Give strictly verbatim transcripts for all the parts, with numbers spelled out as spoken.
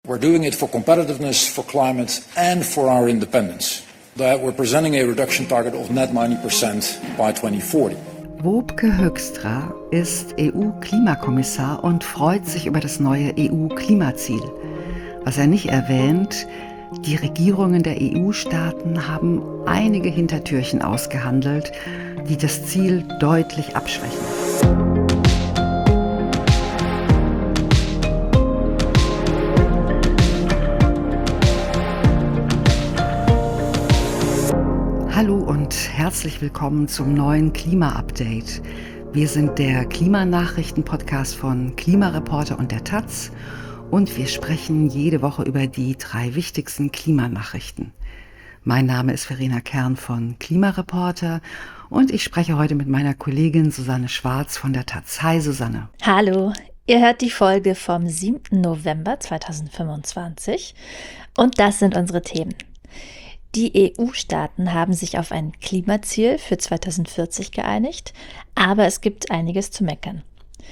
We're doing it for competitiveness, for climate and for our independence. That we're presenting a reduction target of net ninety percent by twenty forty. Wopke Hoekstra ist E U-Klimakommissar und freut sich über das neue E U-Klimaziel. Was er nicht erwähnt, die Regierungen der E U-Staaten haben einige Hintertürchen ausgehandelt, die das Ziel deutlich abschwächen. Hallo und herzlich willkommen zum neuen Klima-Update. Wir sind der Klimanachrichten-Podcast von Klimareporter und der Taz und wir sprechen jede Woche über die drei wichtigsten Klimanachrichten. Mein Name ist Verena Kern von Klimareporter und ich spreche heute mit meiner Kollegin Susanne Schwarz von der Taz. Hi Susanne. Hallo, ihr hört die Folge vom siebten November zweitausendfünfundzwanzig und das sind unsere Themen. Die E U-Staaten haben sich auf ein Klimaziel für zweitausendvierzig geeinigt, aber es gibt einiges zu meckern.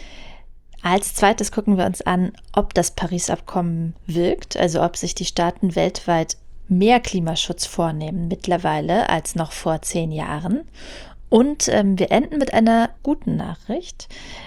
Als zweites gucken wir uns an, ob das Paris-Abkommen wirkt, also ob sich die Staaten weltweit mehr Klimaschutz vornehmen mittlerweile als noch vor zehn Jahren. Und ähm, wir enden mit einer guten Nachricht.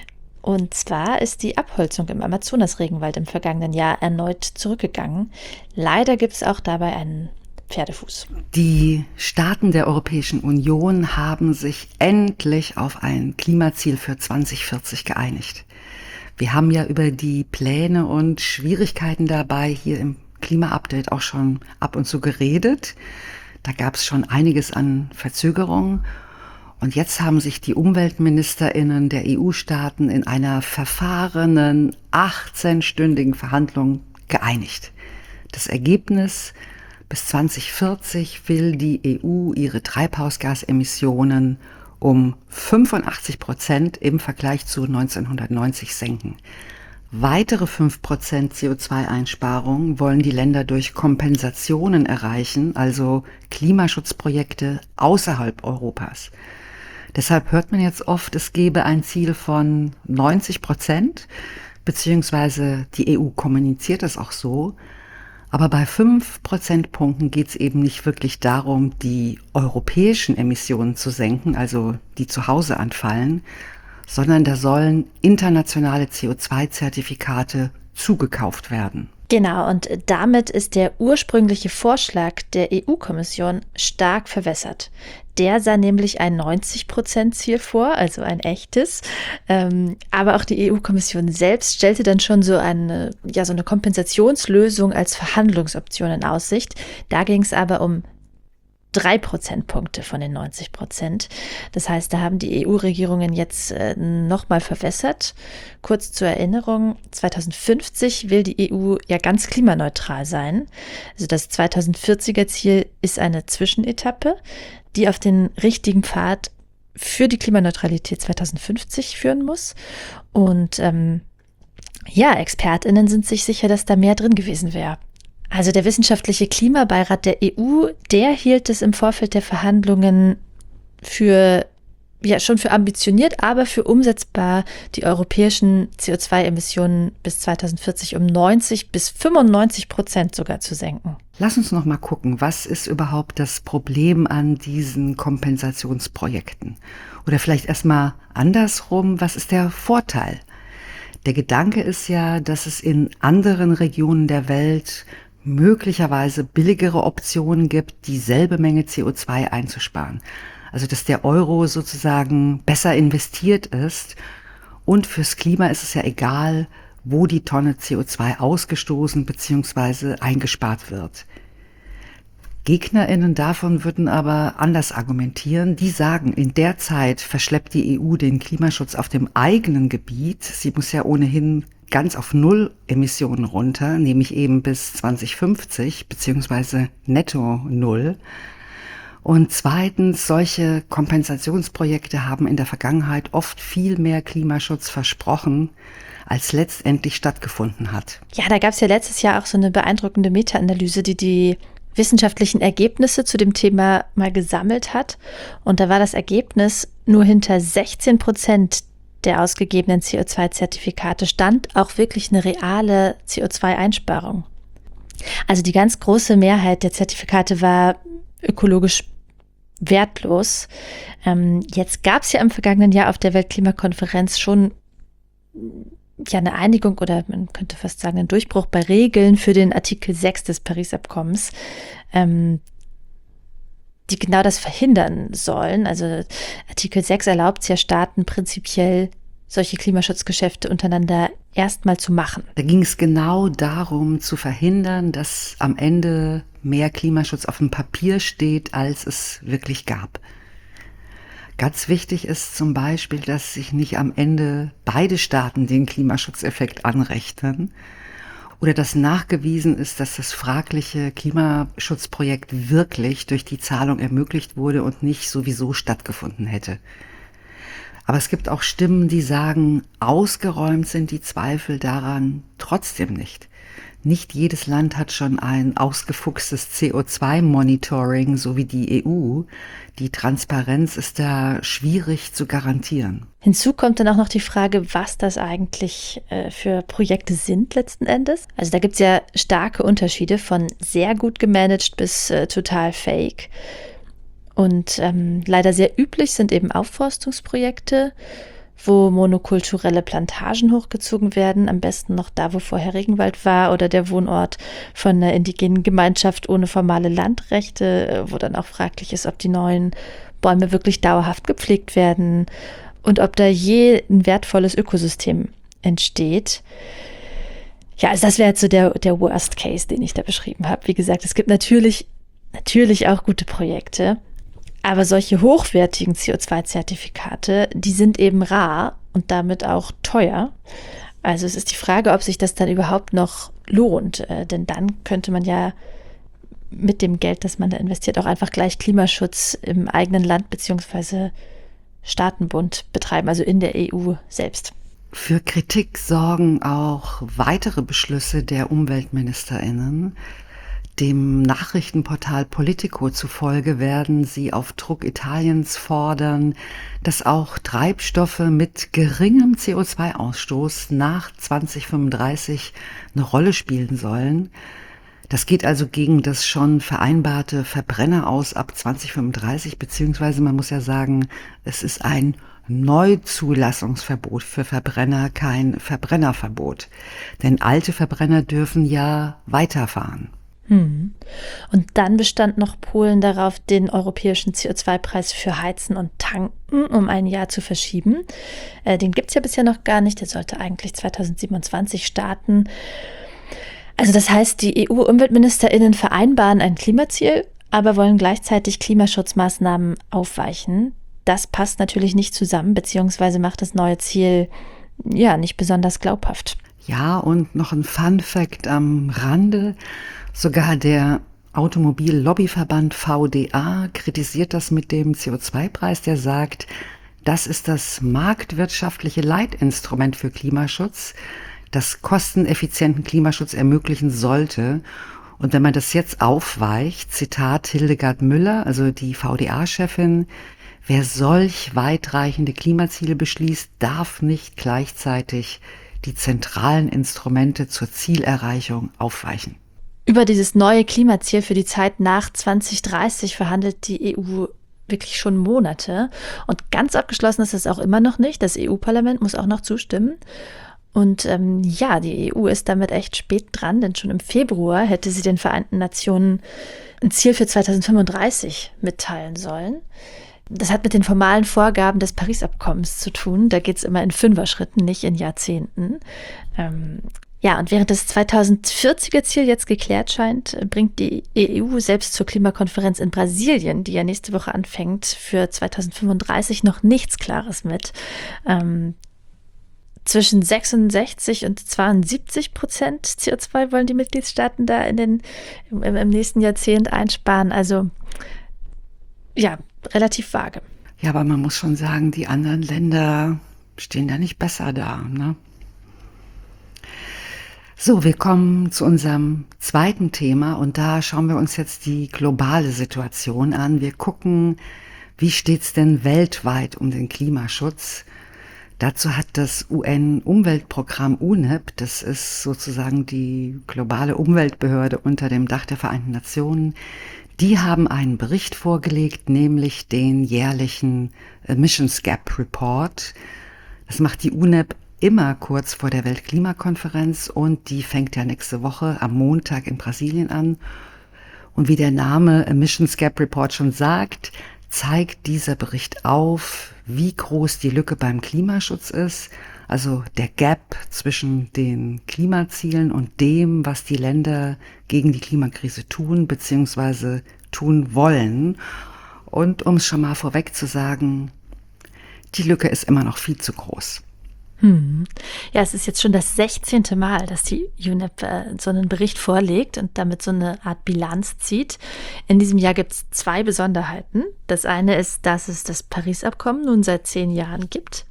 Und zwar ist die Abholzung im Amazonas-Regenwald im vergangenen Jahr erneut zurückgegangen. Leider gibt es auch dabei einen Pferdefuß. Die Staaten der Europäischen Union haben sich endlich auf ein Klimaziel für zweitausendvierzig geeinigt. Wir haben ja über die Pläne und Schwierigkeiten dabei hier im Klima-Update auch schon ab und zu geredet. Da gab es schon einiges an Verzögerungen. Und jetzt haben sich die UmweltministerInnen der E U-Staaten in einer verfahrenen achtzehnstündigen Verhandlung geeinigt. Das Ergebnis: Bis zweitausendvierzig will die E U ihre Treibhausgasemissionen um fünfundachtzig Prozent im Vergleich zu neunzehnhundertneunzig senken. Weitere fünf Prozent C O zwei Einsparungen wollen die Länder durch Kompensationen erreichen, also Klimaschutzprojekte außerhalb Europas. Deshalb hört man jetzt oft, es gebe ein Ziel von neunzig Prozent, beziehungsweise die E U kommuniziert das auch so. Aber bei fünf Prozentpunkten geht es eben nicht wirklich darum, die europäischen Emissionen zu senken, also die zu Hause anfallen, sondern da sollen internationale C O zwei Zertifikate zugekauft werden. Genau, und damit ist der ursprüngliche Vorschlag der E U-Kommission stark verwässert. Der sah nämlich ein neunzig Prozent Ziel vor, also ein echtes. Ähm, aber auch die E U-Kommission selbst stellte dann schon so eine, ja, so eine Kompensationslösung als Verhandlungsoption in Aussicht. Da ging es aber um drei Prozentpunkte von den neunzig Prozent. Das heißt, da haben die E U-Regierungen jetzt äh, nochmal verwässert. Kurz zur Erinnerung, zweitausendfünfzig will die E U ja ganz klimaneutral sein. Also das zweitausendvierziger Ziel ist eine Zwischenetappe, die auf den richtigen Pfad für die Klimaneutralität zweitausendfünfzig führen muss. Und ähm, ja, ExpertInnen sind sich sicher, dass da mehr drin gewesen wäre. Also der wissenschaftliche Klimabeirat der E U, der hielt es im Vorfeld der Verhandlungen für, ja schon für ambitioniert, aber für umsetzbar, die europäischen C O zwei Emissionen bis zweitausendvierzig um neunzig bis fünfundneunzig Prozent sogar zu senken. Lass uns noch mal gucken, was ist überhaupt das Problem an diesen Kompensationsprojekten? Oder vielleicht erstmal andersrum, was ist der Vorteil? Der Gedanke ist ja, dass es in anderen Regionen der Welt möglicherweise billigere Optionen gibt, dieselbe Menge C O zwei einzusparen. Also dass der Euro sozusagen besser investiert ist und fürs Klima ist es ja egal, wo die Tonne C O zwei ausgestoßen bzw. eingespart wird. GegnerInnen davon würden aber anders argumentieren. Die sagen, in der Zeit verschleppt die E U den Klimaschutz auf dem eigenen Gebiet. Sie muss ja ohnehin ganz auf Null Emissionen runter, nämlich eben bis zweitausendfünfzig beziehungsweise netto Null. Und zweitens, solche Kompensationsprojekte haben in der Vergangenheit oft viel mehr Klimaschutz versprochen, als letztendlich stattgefunden hat. Ja, da gab es ja letztes Jahr auch so eine beeindruckende Meta-Analyse, die die wissenschaftlichen Ergebnisse zu dem Thema mal gesammelt hat. Und da war das Ergebnis, nur hinter sechzehn Prozent der ausgegebenen C O zwei Zertifikate stand auch wirklich eine reale C O zwei Einsparung. Also die ganz große Mehrheit der Zertifikate war ökologisch wertlos. Ähm, jetzt gab es ja im vergangenen Jahr auf der Weltklimakonferenz schon ja eine Einigung oder man könnte fast sagen einen Durchbruch bei Regeln für den Artikel sechs des Paris-Abkommens, ähm, die genau das verhindern sollen. Also Artikel sechs erlaubt es ja Staaten prinzipiell, solche Klimaschutzgeschäfte untereinander erstmal zu machen. Da ging es genau darum, zu verhindern, dass am Ende mehr Klimaschutz auf dem Papier steht, als es wirklich gab. Ganz wichtig ist zum Beispiel, dass sich nicht am Ende beide Staaten den Klimaschutzeffekt anrechnen oder dass nachgewiesen ist, dass das fragliche Klimaschutzprojekt wirklich durch die Zahlung ermöglicht wurde und nicht sowieso stattgefunden hätte. Aber es gibt auch Stimmen, die sagen, ausgeräumt sind die Zweifel daran trotzdem nicht. Nicht jedes Land hat schon ein ausgefuchstes C O zwei Monitoring, so wie die E U. Die Transparenz ist da schwierig zu garantieren. Hinzu kommt dann auch noch die Frage, was das eigentlich äh, für Projekte sind letzten Endes. Also da gibt es ja starke Unterschiede von sehr gut gemanagt bis äh, total fake. Und ähm, leider sehr üblich sind eben Aufforstungsprojekte, wo monokulturelle Plantagen hochgezogen werden, am besten noch da, wo vorher Regenwald war oder der Wohnort von einer indigenen Gemeinschaft ohne formale Landrechte, wo dann auch fraglich ist, ob die neuen Bäume wirklich dauerhaft gepflegt werden und ob da je ein wertvolles Ökosystem entsteht. Ja, also das wäre jetzt so der, der Worst Case, den ich da beschrieben habe. Wie gesagt, es gibt natürlich, natürlich auch gute Projekte. Aber solche hochwertigen C O zwei Zertifikate, die sind eben rar und damit auch teuer. Also es ist die Frage, ob sich das dann überhaupt noch lohnt. Äh, denn dann könnte man ja mit dem Geld, das man da investiert, auch einfach gleich Klimaschutz im eigenen Land bzw. Staatenbund betreiben, also in der E U selbst. Für Kritik sorgen auch weitere Beschlüsse der UmweltministerInnen. Dem Nachrichtenportal Politico zufolge werden sie auf Druck Italiens fordern, dass auch Treibstoffe mit geringem C O zwei Ausstoß nach zwanzig fünfunddreißig eine Rolle spielen sollen. Das geht also gegen das schon vereinbarte Verbrenner aus ab zwanzig fünfunddreißig, beziehungsweise man muss ja sagen, es ist ein Neuzulassungsverbot für Verbrenner, kein Verbrennerverbot. Denn alte Verbrenner dürfen ja weiterfahren. Hm. Und dann bestand noch Polen darauf, den europäischen C O zwei Preis für Heizen und Tanken um ein Jahr zu verschieben. Äh, den gibt es ja bisher noch gar nicht, der sollte eigentlich zweitausendsiebenundzwanzig starten. Also das heißt, die E U-UmweltministerInnen vereinbaren ein Klimaziel, aber wollen gleichzeitig Klimaschutzmaßnahmen aufweichen. Das passt natürlich nicht zusammen, beziehungsweise macht das neue Ziel ja nicht besonders glaubhaft. Ja, und noch ein Fun-Fact am Rande. Sogar der Automobillobbyverband V D A kritisiert das mit dem C O zwei Preis, der sagt, das ist das marktwirtschaftliche Leitinstrument für Klimaschutz, das kosteneffizienten Klimaschutz ermöglichen sollte. Und wenn man das jetzt aufweicht, Zitat Hildegard Müller, also die V D A-Chefin, wer solch weitreichende Klimaziele beschließt, darf nicht gleichzeitig die zentralen Instrumente zur Zielerreichung aufweichen. Über dieses neue Klimaziel für die Zeit nach zwanzig dreißig verhandelt die E U wirklich schon Monate. Und ganz abgeschlossen ist es auch immer noch nicht. Das E U-Parlament muss auch noch zustimmen. Und ähm, ja, die E U ist damit echt spät dran, denn schon im Februar hätte sie den Vereinten Nationen ein Ziel für zweitausendfünfunddreißig mitteilen sollen. Das hat mit den formalen Vorgaben des Paris-Abkommens zu tun. Da geht es immer in Fünfer-Schritten, nicht in Jahrzehnten. Ähm, ja, und während das zweitausendvierziger Ziel jetzt geklärt scheint, bringt die E U selbst zur Klimakonferenz in Brasilien, die ja nächste Woche anfängt, für zweitausendfünfunddreißig noch nichts Klares mit. Ähm, zwischen sechsundsechzig und zweiundsiebzig Prozent C O zwei wollen die Mitgliedstaaten da in den, im, im nächsten Jahrzehnt einsparen. Also ja, relativ vage. Ja, aber man muss schon sagen, die anderen Länder stehen da nicht besser da, ne? So, wir kommen zu unserem zweiten Thema und da schauen wir uns jetzt die globale Situation an. Wir gucken, wie steht's denn weltweit um den Klimaschutz? Dazu hat das U N-Umweltprogramm U N E P, das ist sozusagen die globale Umweltbehörde unter dem Dach der Vereinten Nationen, die haben einen Bericht vorgelegt, nämlich den jährlichen Emissions Gap Report. Das macht die U N E P immer kurz vor der Weltklimakonferenz und die fängt ja nächste Woche am Montag in Brasilien an. Und wie der Name Emissions Gap Report schon sagt, zeigt dieser Bericht auf, wie groß die Lücke beim Klimaschutz ist, also der Gap zwischen den Klimazielen und dem, was die Länder gegen die Klimakrise tun bzw. tun wollen. Und um es schon mal vorweg zu sagen, die Lücke ist immer noch viel zu groß. Hm. Ja, es ist jetzt schon das sechzehnte Mal, dass die U N E P äh, so einen Bericht vorlegt und damit so eine Art Bilanz zieht. In diesem Jahr gibt es zwei Besonderheiten. Das eine ist, dass es das Paris-Abkommen nun seit zehn Jahren gibt.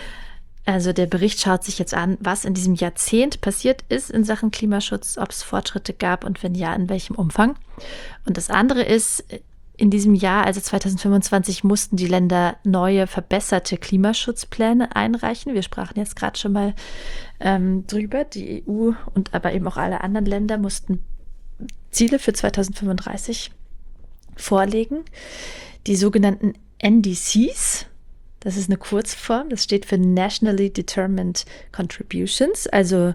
Also der Bericht schaut sich jetzt an, was in diesem Jahrzehnt passiert ist in Sachen Klimaschutz, ob es Fortschritte gab und wenn ja, in welchem Umfang. Und das andere ist, in diesem Jahr, also zweitausendfünfundzwanzig, mussten die Länder neue, verbesserte Klimaschutzpläne einreichen. Wir sprachen jetzt gerade schon mal ähm, drüber. Die E U und aber eben auch alle anderen Länder mussten Ziele für zweitausendfünfunddreißig vorlegen. Die sogenannten N D Cs, das ist eine Kurzform, das steht für Nationally Determined Contributions, also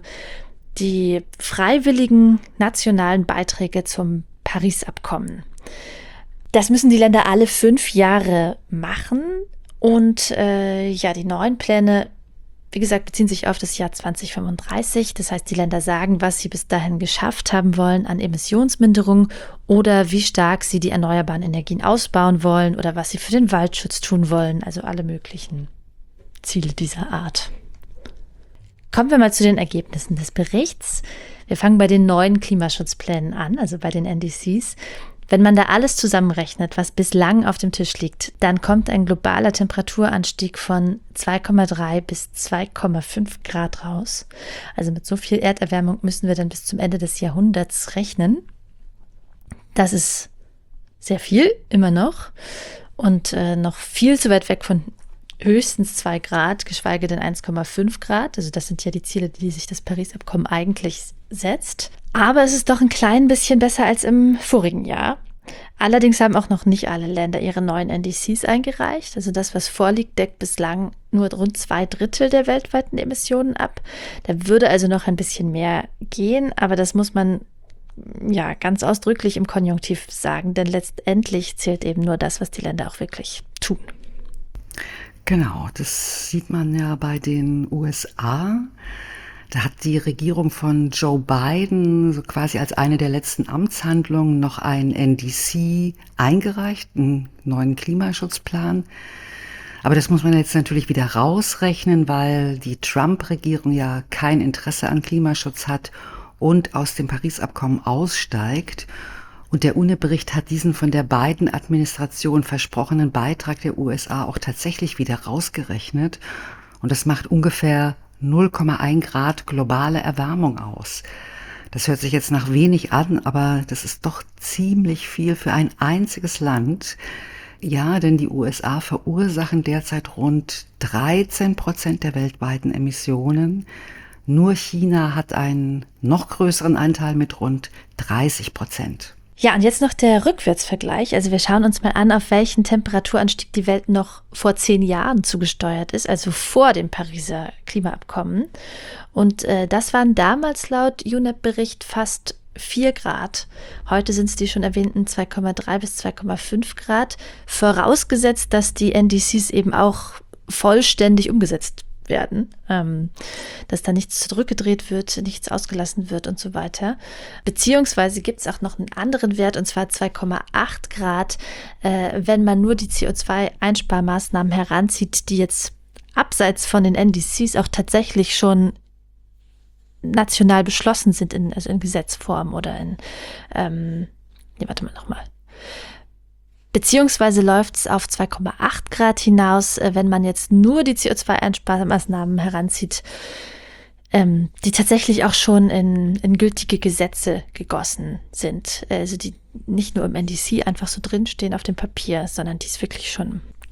die freiwilligen nationalen Beiträge zum Paris-Abkommen. Das müssen die Länder alle fünf Jahre machen und äh, ja, die neuen Pläne, wie gesagt, beziehen sich auf das Jahr zweitausendfünfunddreißig. Das heißt, die Länder sagen, was sie bis dahin geschafft haben wollen an Emissionsminderung oder wie stark sie die erneuerbaren Energien ausbauen wollen oder was sie für den Waldschutz tun wollen, also alle möglichen Ziele dieser Art. Kommen wir mal zu den Ergebnissen des Berichts. Wir fangen bei den neuen Klimaschutzplänen an, also bei den N D Cs. Wenn man da alles zusammenrechnet, was bislang auf dem Tisch liegt, dann kommt ein globaler Temperaturanstieg von zwei Komma drei bis zwei Komma fünf Grad raus. Also mit so viel Erderwärmung müssen wir dann bis zum Ende des Jahrhunderts rechnen. Das ist sehr viel, immer noch. Und äh, noch viel zu weit weg von höchstens zwei Grad, geschweige denn eins Komma fünf Grad. Also das sind ja die Ziele, die sich das Paris-Abkommen eigentlich setzt. Aber es ist doch ein klein bisschen besser als im vorigen Jahr. Allerdings haben auch noch nicht alle Länder ihre neuen N D Cs eingereicht. Also das, was vorliegt, deckt bislang nur rund zwei Drittel der weltweiten Emissionen ab. Da würde also noch ein bisschen mehr gehen, aber das muss man ja ganz ausdrücklich im Konjunktiv sagen, denn letztendlich zählt eben nur das, was die Länder auch wirklich tun. Genau, das sieht man ja bei den U S A. Da hat die Regierung von Joe Biden so quasi als eine der letzten Amtshandlungen noch einen N D C eingereicht, einen neuen Klimaschutzplan. Aber das muss man jetzt natürlich wieder rausrechnen, weil die Trump-Regierung ja kein Interesse an Klimaschutz hat und aus dem Paris-Abkommen aussteigt. Und der U N E P-Bericht hat diesen von der Biden-Administration versprochenen Beitrag der U S A auch tatsächlich wieder rausgerechnet. Und das macht ungefähr null Komma eins Grad globale Erwärmung aus. Das hört sich jetzt nach wenig an, aber das ist doch ziemlich viel für ein einziges Land. Ja, denn die U S A verursachen derzeit rund dreizehn Prozent der weltweiten Emissionen. Nur China hat einen noch größeren Anteil mit rund dreißig Prozent. Ja, und jetzt noch der Rückwärtsvergleich. Also wir schauen uns mal an, auf welchen Temperaturanstieg die Welt noch vor zehn Jahren zugesteuert ist, also vor dem Pariser Klimaabkommen. Und äh, das waren damals laut U N E P-Bericht fast vier Grad. Heute sind es die schon erwähnten zwei Komma drei bis zwei Komma fünf Grad, vorausgesetzt, dass die N D Cs eben auch vollständig umgesetzt werden, ähm, dass da nichts zurückgedreht wird, nichts ausgelassen wird und so weiter. Beziehungsweise gibt es auch noch einen anderen Wert, und zwar zwei Komma acht Grad, äh, wenn man nur die C O zwei Einsparmaßnahmen heranzieht, die jetzt abseits von den N D Cs auch tatsächlich schon national beschlossen sind, in, also in Gesetzform oder in, ähm, nee, warte mal nochmal. Beziehungsweise läuft es auf zwei Komma acht Grad hinaus, wenn man jetzt nur die C O zwei Einsparmaßnahmen heranzieht, ähm, die tatsächlich auch schon in, in gültige Gesetze gegossen sind. Also die nicht nur im N D C einfach so drinstehen auf dem Papier, sondern die es wirklich schon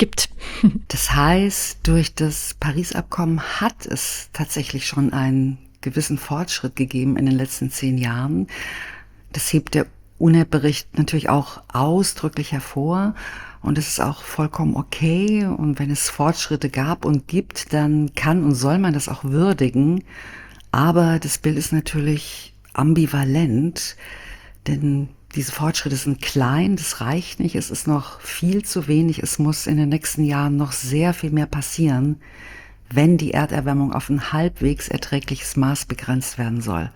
gibt. Das heißt, durch das Paris-Abkommen hat es tatsächlich schon einen gewissen Fortschritt gegeben in den letzten zehn Jahren. Das hebt der U N E P-Bericht natürlich auch ausdrücklich hervor. Und es ist auch vollkommen okay. Und wenn es Fortschritte gab und gibt, dann kann und soll man das auch würdigen. Aber das Bild ist natürlich ambivalent, denn diese Fortschritte sind klein, das reicht nicht, es ist noch viel zu wenig, es muss in den nächsten Jahren noch sehr viel mehr passieren, wenn die Erderwärmung auf ein halbwegs erträgliches Maß begrenzt werden soll.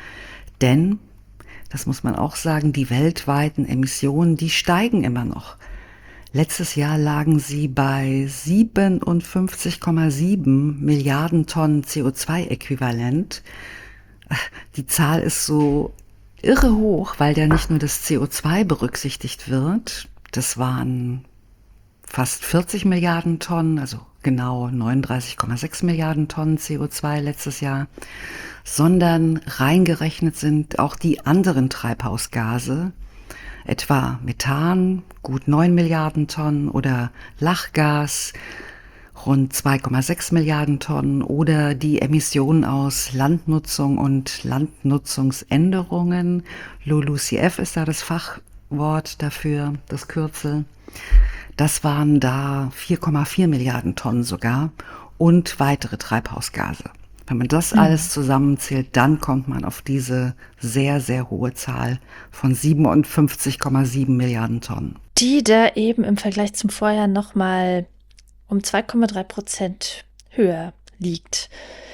Denn, das muss man auch sagen, die weltweiten Emissionen, die steigen immer noch. Letztes Jahr lagen sie bei siebenundfünfzig Komma sieben Milliarden Tonnen C O zwei Äquivalent. Die Zahl ist so irre hoch, weil da nicht nur das C O zwei berücksichtigt wird. Das waren fast vierzig Milliarden Tonnen, also genau neununddreißig Komma sechs Milliarden Tonnen C O zwei letztes Jahr, sondern reingerechnet sind auch die anderen Treibhausgase, etwa Methan, gut neun Milliarden Tonnen, oder Lachgas, rund zwei Komma sechs Milliarden Tonnen, oder die Emissionen aus Landnutzung und Landnutzungsänderungen. LULUCF ist da das Fachwort dafür, das Kürzel. Das waren da vier Komma vier Milliarden Tonnen sogar und weitere Treibhausgase. Wenn man das alles zusammenzählt, dann kommt man auf diese sehr, sehr hohe Zahl von siebenundfünfzig Komma sieben Milliarden Tonnen. Die da eben im Vergleich zum Vorjahr nochmal um zwei Komma drei Prozent höher liegt.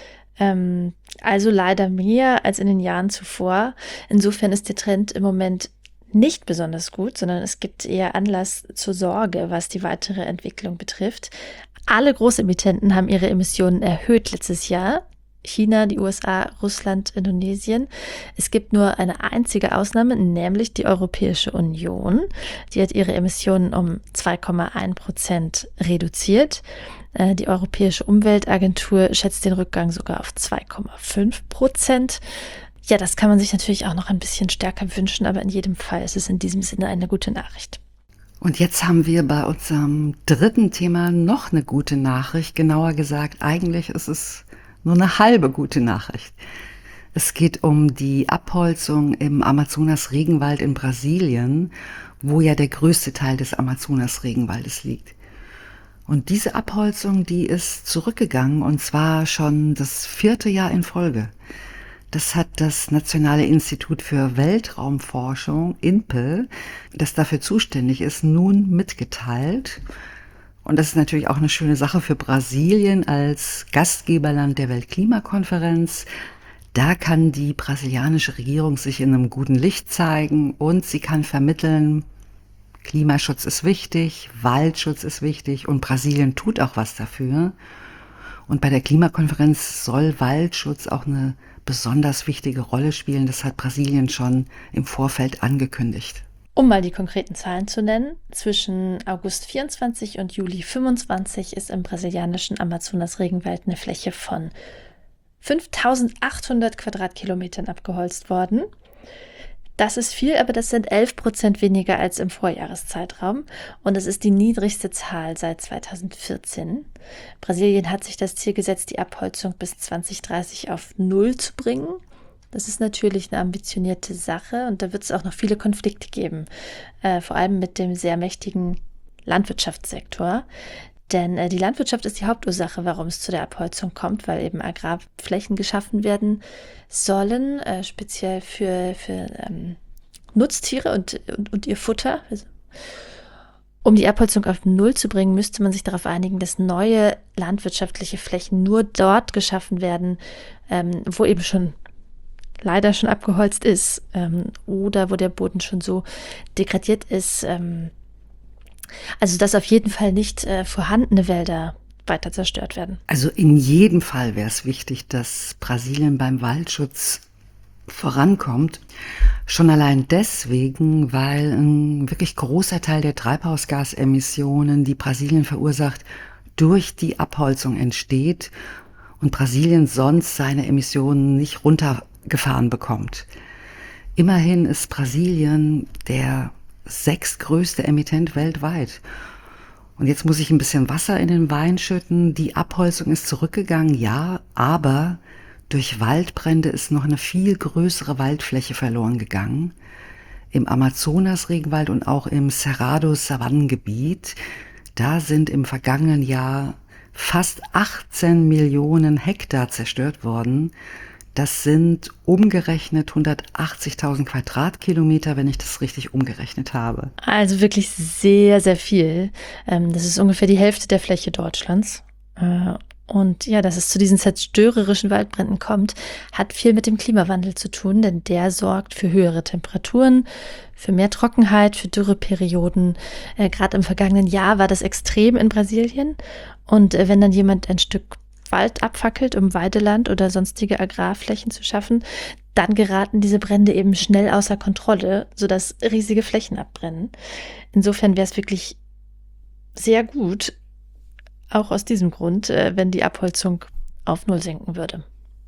Ähm, also leider mehr als in den Jahren zuvor. Insofern ist der Trend im Moment nicht besonders gut, sondern es gibt eher Anlass zur Sorge, was die weitere Entwicklung betrifft. Alle Großemittenten haben ihre Emissionen erhöht letztes Jahr. China, die U S A, Russland, Indonesien. Es gibt nur eine einzige Ausnahme, nämlich die Europäische Union. Die hat ihre Emissionen um zwei Komma eins Prozent reduziert. Die Europäische Umweltagentur schätzt den Rückgang sogar auf zwei Komma fünf Prozent. Ja, das kann man sich natürlich auch noch ein bisschen stärker wünschen, aber in jedem Fall ist es in diesem Sinne eine gute Nachricht. Und jetzt haben wir bei unserem dritten Thema noch eine gute Nachricht. Genauer gesagt, eigentlich ist es nur eine halbe gute Nachricht. Es geht um die Abholzung im Amazonas-Regenwald in Brasilien, wo ja der größte Teil des Amazonas-Regenwaldes liegt. Und diese Abholzung, die ist zurückgegangen, und zwar schon das vierte Jahr in Folge. Das hat das Nationale Institut für Weltraumforschung, I N P E, das dafür zuständig ist, nun mitgeteilt. Und das ist natürlich auch eine schöne Sache für Brasilien als Gastgeberland der Weltklimakonferenz. Da kann die brasilianische Regierung sich in einem guten Licht zeigen und sie kann vermitteln, Klimaschutz ist wichtig, Waldschutz ist wichtig und Brasilien tut auch was dafür. Und bei der Klimakonferenz soll Waldschutz auch eine besonders wichtige Rolle spielen. Das hat Brasilien schon im Vorfeld angekündigt. Um mal die konkreten Zahlen zu nennen, zwischen August vierundzwanzig und Juli fünfundzwanzig ist im brasilianischen Amazonas-Regenwald eine Fläche von fünftausendachthundert Quadratkilometern abgeholzt worden. Das ist viel, aber das sind elf Prozent weniger als im Vorjahreszeitraum und es ist die niedrigste Zahl seit zweitausendvierzehn. Brasilien hat sich das Ziel gesetzt, die Abholzung bis zwanzig dreißig auf Null zu bringen. Das ist natürlich eine ambitionierte Sache und da wird es auch noch viele Konflikte geben, äh, vor allem mit dem sehr mächtigen Landwirtschaftssektor. Denn äh, die Landwirtschaft ist die Hauptursache, warum es zu der Abholzung kommt, weil eben Agrarflächen geschaffen werden sollen, äh, speziell für, für ähm, Nutztiere und, und, und ihr Futter. Also, um die Abholzung auf Null zu bringen, müsste man sich darauf einigen, dass neue landwirtschaftliche Flächen nur dort geschaffen werden, ähm, wo eben schon leider schon abgeholzt ist ähm, oder wo der Boden schon so degradiert ist, ähm, also dass auf jeden Fall nicht äh, vorhandene Wälder weiter zerstört werden. Also in jedem Fall wäre es wichtig, dass Brasilien beim Waldschutz vorankommt. Schon allein deswegen, weil ein wirklich großer Teil der Treibhausgasemissionen, die Brasilien verursacht, durch die Abholzung entsteht und Brasilien sonst seine Emissionen nicht runtergefahren bekommt. Immerhin ist Brasilien der sechstgrößte Emittent weltweit. Und jetzt muss ich ein bisschen Wasser in den Wein schütten. Die Abholzung ist zurückgegangen, ja, aber durch Waldbrände ist noch eine viel größere Waldfläche verloren gegangen. Im Amazonas-Regenwald und auch im Cerrado-Savannengebiet, da sind im vergangenen Jahr fast achtzehn Millionen Hektar zerstört worden. Das sind umgerechnet hundertachtzigtausend Quadratkilometer, wenn ich das richtig umgerechnet habe. Also wirklich sehr, sehr viel. Das ist ungefähr die Hälfte der Fläche Deutschlands. Und ja, dass es zu diesen zerstörerischen Waldbränden kommt, hat viel mit dem Klimawandel zu tun, denn der sorgt für höhere Temperaturen, für mehr Trockenheit, für Dürreperioden. Äh, Gerade im vergangenen Jahr war das extrem in Brasilien. Und äh, wenn dann jemand ein Stück Wald abfackelt, um Weideland oder sonstige Agrarflächen zu schaffen, dann geraten diese Brände eben schnell außer Kontrolle, sodass riesige Flächen abbrennen. Insofern wäre es wirklich sehr gut, auch aus diesem Grund, wenn die Abholzung auf Null sinken würde.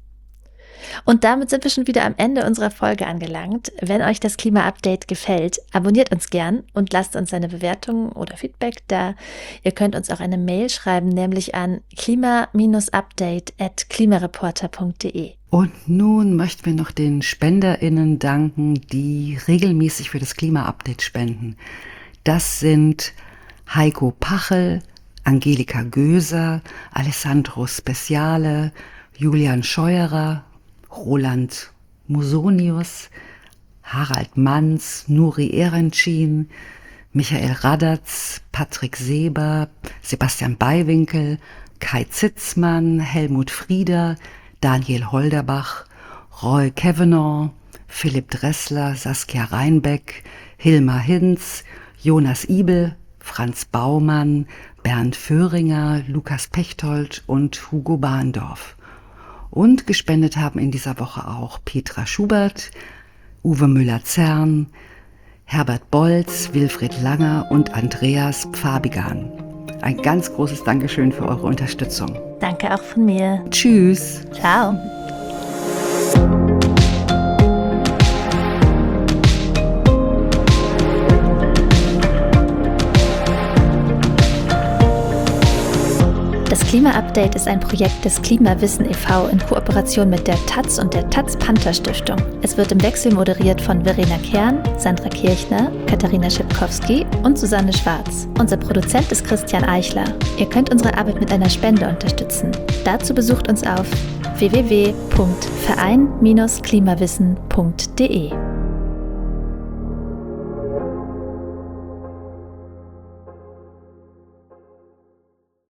Und damit sind wir schon wieder am Ende unserer Folge angelangt. Wenn euch das Klima-Update gefällt, abonniert uns gern und lasst uns eine Bewertung oder Feedback da. Ihr könnt uns auch eine Mail schreiben, nämlich an klima update at klimareporter punkt de. Und nun möchten wir noch den SpenderInnen danken, die regelmäßig für das Klima-Update spenden. Das sind Heiko Pachel, Angelika Göser, Alessandro Speciale, Julian Scheuerer, Roland Musonius, Harald Manz, Nuri Erencin, Michael Radatz, Patrick Seber, Sebastian Beiwinkel, Kai Zitzmann, Helmut Frieder, Daniel Holderbach, Roy Kavanagh, Philipp Dressler, Saskia Reinbeck, Hilmar Hinz, Jonas Ibel, Franz Baumann, Bernd Föhringer, Lukas Pechtold und Hugo Bahndorf. Und gespendet haben in dieser Woche auch Petra Schubert, Uwe Müller-Zern, Herbert Bolz, Wilfried Langer und Andreas Pfabigan. Ein ganz großes Dankeschön für eure Unterstützung. Danke auch von mir. Tschüss. Ciao. Das Klima-Update ist ein Projekt des Klimawissen e V in Kooperation mit der Taz und der Taz-Panther-Stiftung. Es wird im Wechsel moderiert von Verena Kern, Sandra Kirchner, Katharina Schipkowski und Susanne Schwarz. Unser Produzent ist Christian Eichler. Ihr könnt unsere Arbeit mit einer Spende unterstützen. Dazu besucht uns auf w w w punkt verein Bindestrich klimawissen punkt de.